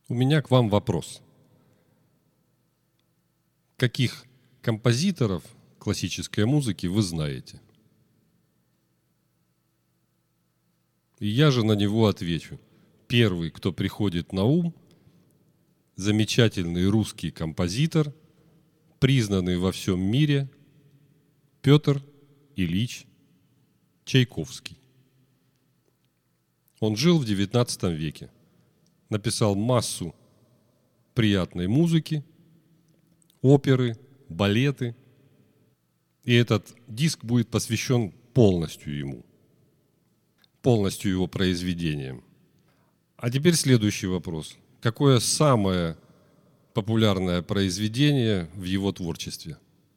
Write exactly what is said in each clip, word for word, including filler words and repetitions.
У меня к вам вопрос. Каких композиторов классической музыки вы знаете? И я же на него отвечу. Первый, кто приходит на ум, замечательный русский композитор, признанный во всем мире, Петр Ильич Чайковский. Он жил в девятнадцатом веке, написал массу приятной музыки, оперы, балеты. И этот диск будет посвящен полностью ему, полностью его произведениям. А теперь следующий вопрос. Какое самое популярное произведение в его творчестве?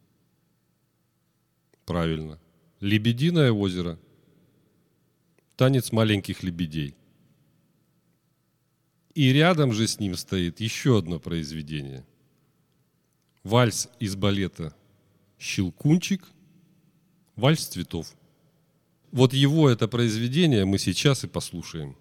Правильно. «Лебединое озеро», «Танец маленьких лебедей». И рядом же с ним стоит еще одно произведение. Вальс из балета «Щелкунчик», «Вальс цветов». Вот его это произведение мы сейчас и послушаем.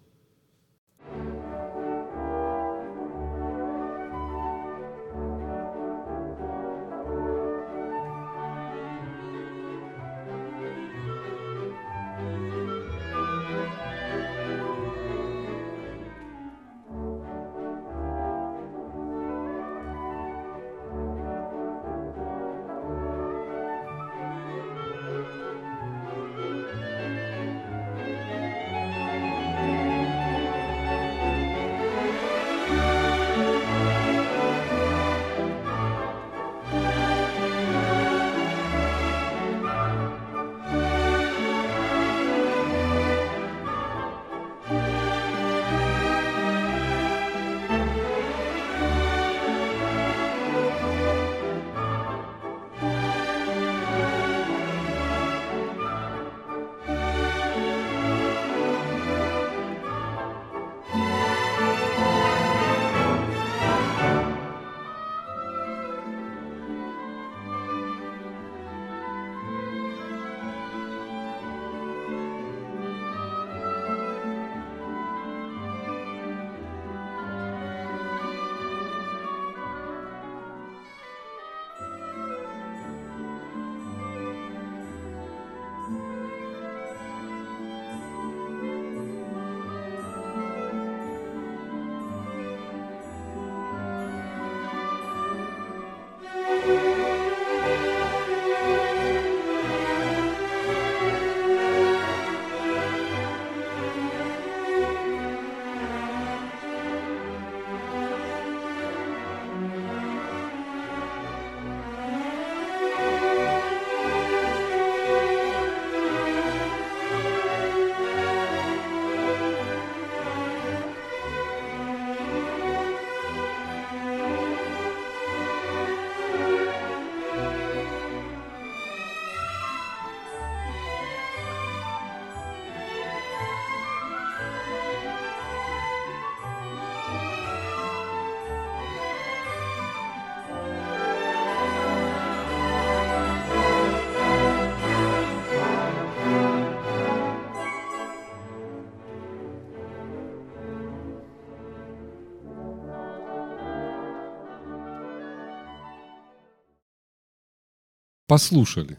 Послушали.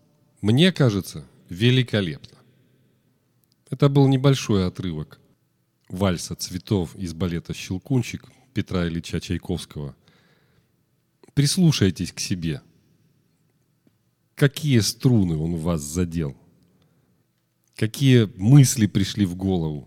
Мне кажется, великолепно. Это был небольшой отрывок вальса цветов из балета «Щелкунчик» Петра Ильича Чайковского. Прислушайтесь к себе. Какие струны он у вас задел? Какие мысли пришли в голову?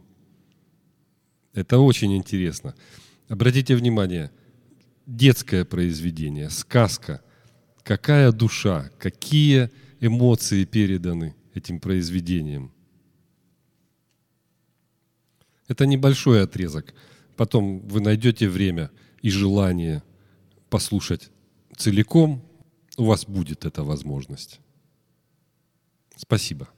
Это очень интересно. Обратите внимание, детское произведение, сказка. Какая душа, какие эмоции переданы этим произведением. Это небольшой отрезок. Потом вы найдете время и желание послушать целиком. У вас будет эта возможность. Спасибо.